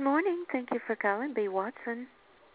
morning. Thank you for calling B. Watson.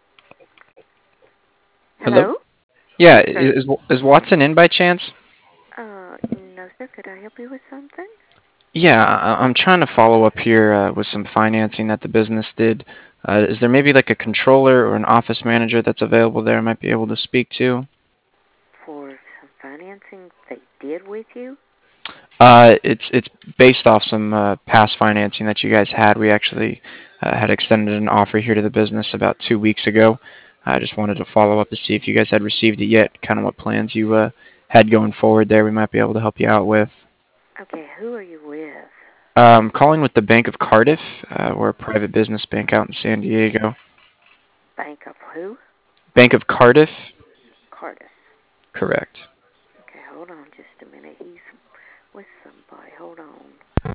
Hello? Hello? Yeah, Yes, sir. is Watson in by chance? No, sir. Could I help you with something? Yeah, I'm trying to follow up here with some financing that the business did. Is there maybe like a controller or an office manager that's available there I might be able to speak to? For some financing they did with you? It's based off some past financing that you guys had. We actually had extended an offer here to the business about 2 weeks ago. I just wanted to follow up to see if you guys had received it yet, kind of what plans you had going forward there we might be able to help you out with. Okay, who are you with? Calling with the Bank of Cardiff. We're a private business bank out in San Diego. Bank of who? Bank of Cardiff? Cardiff. Correct. Okay, hold on just a minute. He's with somebody. Hold on.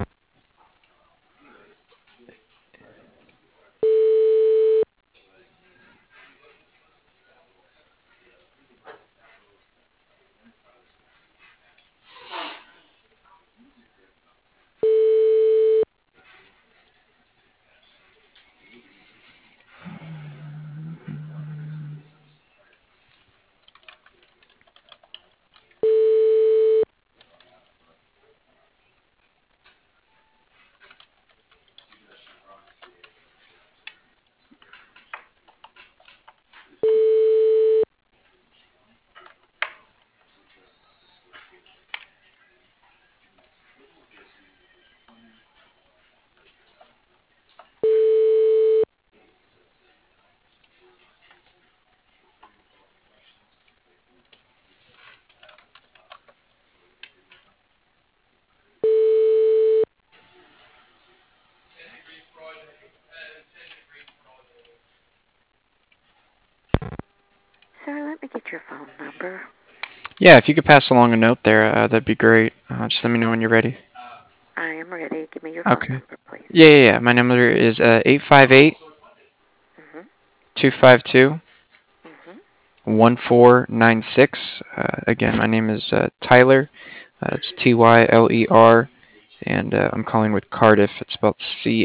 Sir, let me get your phone number. Yeah, if you could pass along a note there, that'd be great. Just let me know when you're ready. I am ready. Give me your phone Okay. number, please. Yeah. My number is 858 Mhm. 252 Mhm. 1496. Again, my name is Tyler. It's Tyler, and I'm calling with Cardiff. It's spelled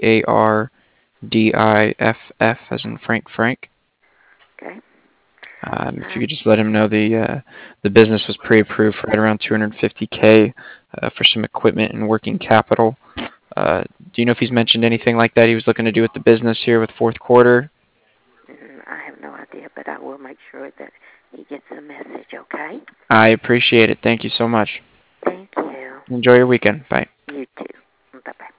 Cardiff, as in Frank. Okay. If you could just let him know the business was pre-approved for right around 250K for some equipment and working capital. Do you know if he's mentioned anything like that he was looking to do with the business here with fourth quarter? I have no idea, but I will make sure that he gets the message, okay? I appreciate it. Thank you so much. Thank you. Enjoy your weekend. Bye. You too. Bye-bye.